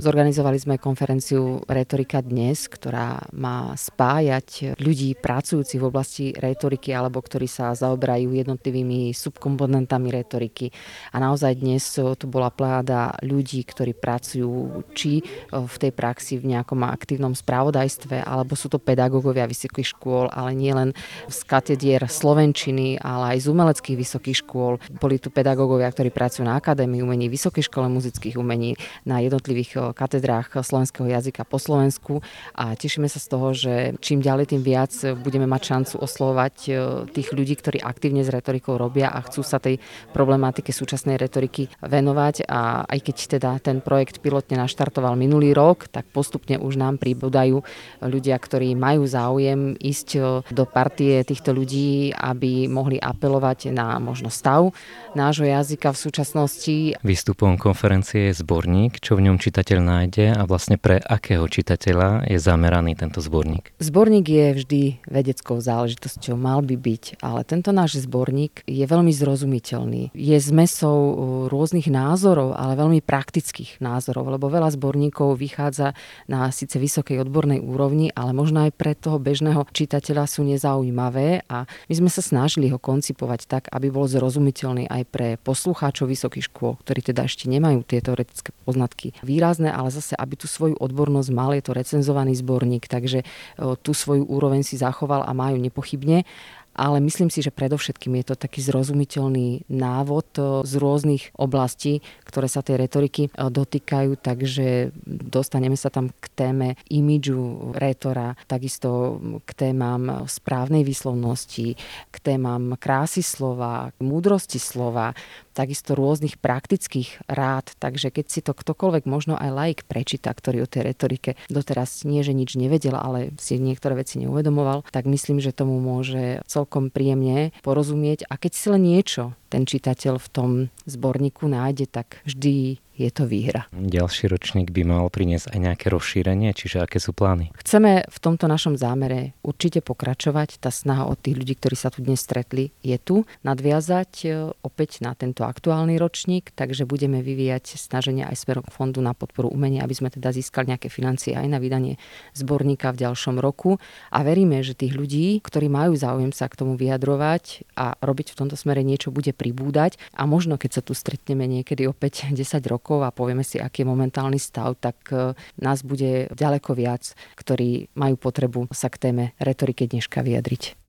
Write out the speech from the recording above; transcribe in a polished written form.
Zorganizovali sme konferenciu Retorika dnes, ktorá má spájať ľudí pracujúcich v oblasti retoriky alebo ktorí sa zaoberajú jednotlivými subkomponentami retoriky. A naozaj dnes tu bola pláda ľudí, ktorí pracujú či v tej praxi v nejakom aktívnom spravodajstve, alebo sú to pedagógovia vysokých škôl, ale nie len z katedier slovenčiny, ale aj z umeleckých vysokých škôl. Boli tu pedagógovia, ktorí pracujú na Akadémii umení, Vysokej škole muzických umení, na jednotlivých katedrách slovenského jazyka po Slovensku a tešíme sa z toho, že čím ďalej tým viac budeme mať šancu oslovať tých ľudí, ktorí aktívne s retorikou robia a chcú sa tej problematike súčasnej retoriky venovať. A aj keď teda ten projekt pilotne naštartoval minulý rok, tak postupne už nám pribúdajú ľudia, ktorí majú záujem ísť do partie týchto ľudí, aby mohli apelovať na možno stav nášho jazyka v súčasnosti. Výstupom konferencie je zborník, čo v ňom čitateľ nájde a vlastne pre akého čitateľa je zameraný tento zborník? Zborník je vždy vedeckou záležitosťou, mal by byť, ale tento náš zborník je veľmi zrozumiteľný. Je zmesou rôznych názorov, ale veľmi praktických názorov, lebo veľa zborníkov vychádza na síce vysokej odbornej úrovni, ale možno aj pre toho bežného čitateľa sú nezaujímavé a my sme sa snažili ho koncipovať tak, aby bol zrozumiteľný aj pre poslucháčov vysokých škôl, ktorí teda ešte nemajú tie teoretické poznatky výrazné, ale zase, aby tú svoju odbornosť mal, je to recenzovaný zborník, takže tú svoju úroveň si zachoval a majú nepochybne. Ale myslím si, že predovšetkým je to taký zrozumiteľný návod z rôznych oblastí, ktoré sa tej retoriky dotýkajú, takže dostaneme sa tam k téme imidžu rétora, takisto k témam správnej výslovnosti, k témam krásy slova, múdrosti slova, takisto rôznych praktických rád. Takže keď si to ktokoľvek, možno aj laik prečíta, ktorý o tej retorike doteraz nie, že nič nevedel, ale si niektoré veci neuvedomoval, tak myslím, že tomu môže celkom príjemne porozumieť. A keď si len niečo ten čitateľ v tom zborníku nájde, tak vždy je to výhra. Ďalší ročník by mal priniesť aj nejaké rozšírenie, čiže aké sú plány? Chceme v tomto našom zámere určite pokračovať. Tá snaha od tých ľudí, ktorí sa tu dnes stretli, je tu. Nadviazať opäť na tento aktuálny ročník, takže budeme vyvíjať snaženia aj smerom k Fondu na podporu umenia, aby sme teda získali nejaké financie aj na vydanie zborníka v ďalšom roku. A veríme, že tých ľudí, ktorí majú záujem sa k tomu vyjadrovať a robiť v tomto smere niečo, bude pribúdať. A možno, keď sa tu stretneme niekedy opäť 10 rokov a povieme si, aký je momentálny stav, tak nás bude ďaleko viac, ktorí majú potrebu sa k téme retoriky dneška vyjadriť.